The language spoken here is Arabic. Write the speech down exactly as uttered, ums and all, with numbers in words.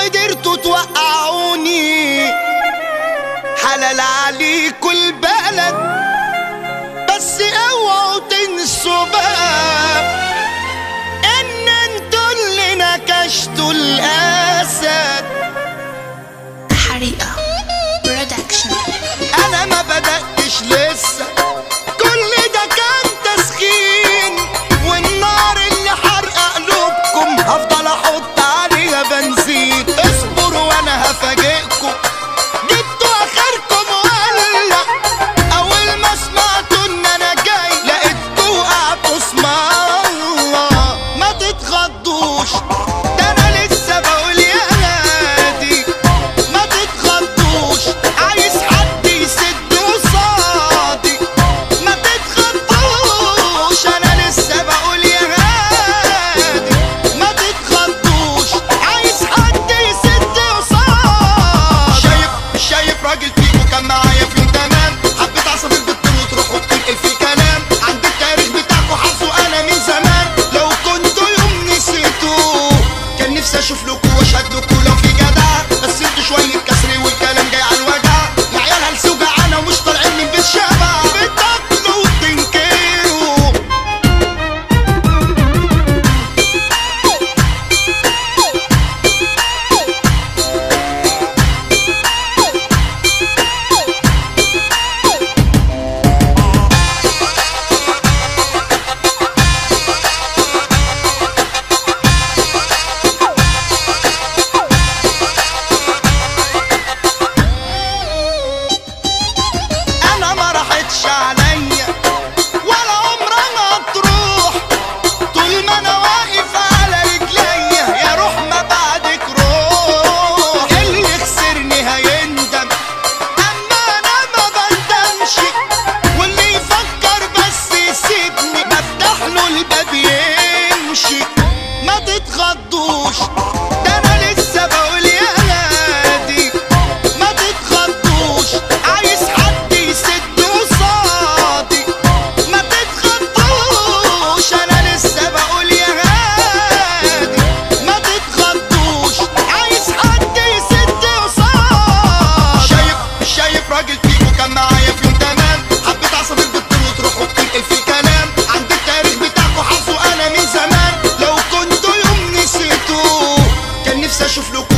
قدرتوا توقعوني، حلال عليكوا البلد، بس اوعوا تنسوا بقى ان انتوا اللي نكشتوا الاسد. حريقة برودكشن. انا ما بدأتش لسه، كل ده كان تسخين، والنار اللي حرقة قلوبكم هفضل احط عليها بنزين. اصبروا وانا هفاجئكم، جبتوا اخركم ولا اول ما سمعتوا ان انا جاي لقيتكوا وقعتوا اسم الله. ما تتخضوش، ده انا لسه بقول يا هادي. ما تتخضوش، عايز حد يسد قصادي. ما تتخضوش، انا لسه بقول يا هادي. ما تتخضوش، عايز حد يسد قصادي. شايف شايف راجل فيكو كان معايا في تمام، حبيت عصافير بالطول وتروحوا بتنقل في كلام. عند التاريخ بتاعكوا حافظوا انا من زمان، لو كنتوا يوم نسيتوا كان نفسي اشوف لكوا واشهد لكوا لو في جدع. بس انتوا شوية كسر والكلام جاي على الوجع، يا عيال هلسوا جعانة ومش طالعين من بيت شبع، بتاكلوا وتنكروا. انا ما راحتش عليا ولا عمرها تروح، طول ما انا واقف على رجليا يا روح ما بعدك روح. اللي خسرني هيندم، اما انا ما بندمش، واللي يفكر بس يسيبني بفتح له الباب يمشي. ما تتخضوش، ده انا لسه بقول يا هادي. ما تتخضوش، عايز حد يسد قصادي. ما تتخضوش، انا لسه بقول يا هادي. ما تتخضوش، عايز حد يسد قصادي. شايف شايف راجل فيكو كان معايا في يوم تمام، حبيت عصافير بالطول وتروحوا بتنقل في كلام. عند التاريخ بتاعكوا حافظوا انا من زمان، لو كنتوا يوم نسيتوا كان نفسي اشوف لكم